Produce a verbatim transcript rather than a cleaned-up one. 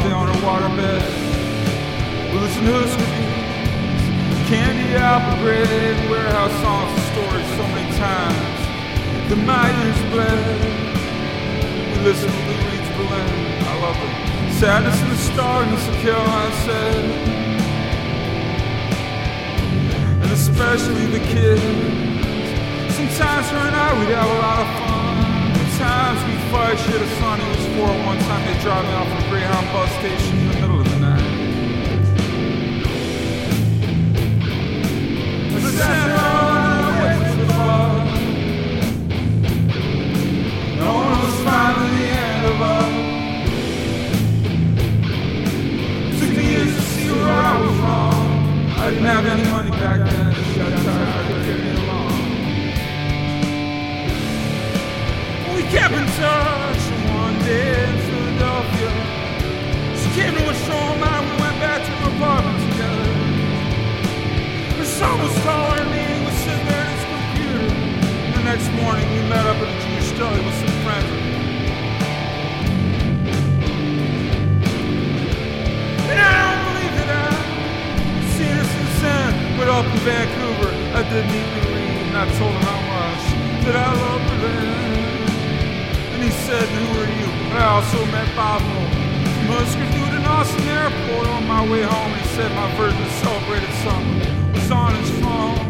day on her waterbed. We listen to Husker Du, Candy Apple Bread, warehouse songs and stories so many times that my ears bled. We listen to Lou Reed's Berlin, I love it. Sadness in the Stardust of Caroline said, and especially the kids. Sometimes her and I, we'd have a lot of fun. Times we'd fight, shit a son who was four. One time they'd drive me off a Greyhound bus station in the middle of the night. I sat around, I went to the bar. No one was finally the end of us. Took me years to see where I was wrong. I didn't have any money back then. She got tired, I could carry me along. We kept in touch, and one day in Philadelphia, she came to a show of mine. We went back to her apartment together. Her son was taller than me, he was sitting there at his computer. The next morning we met up at a Jewish deli with some friends. And I don't believe that I've seen her since then. But up in Vancouver, I didn't even read, and I told her how much that I loved her then. And he said, who are you? I also met Bob Moore from Husker Du at an Austin airport on my way home. He said my version of Celebrated Summer was on his phone.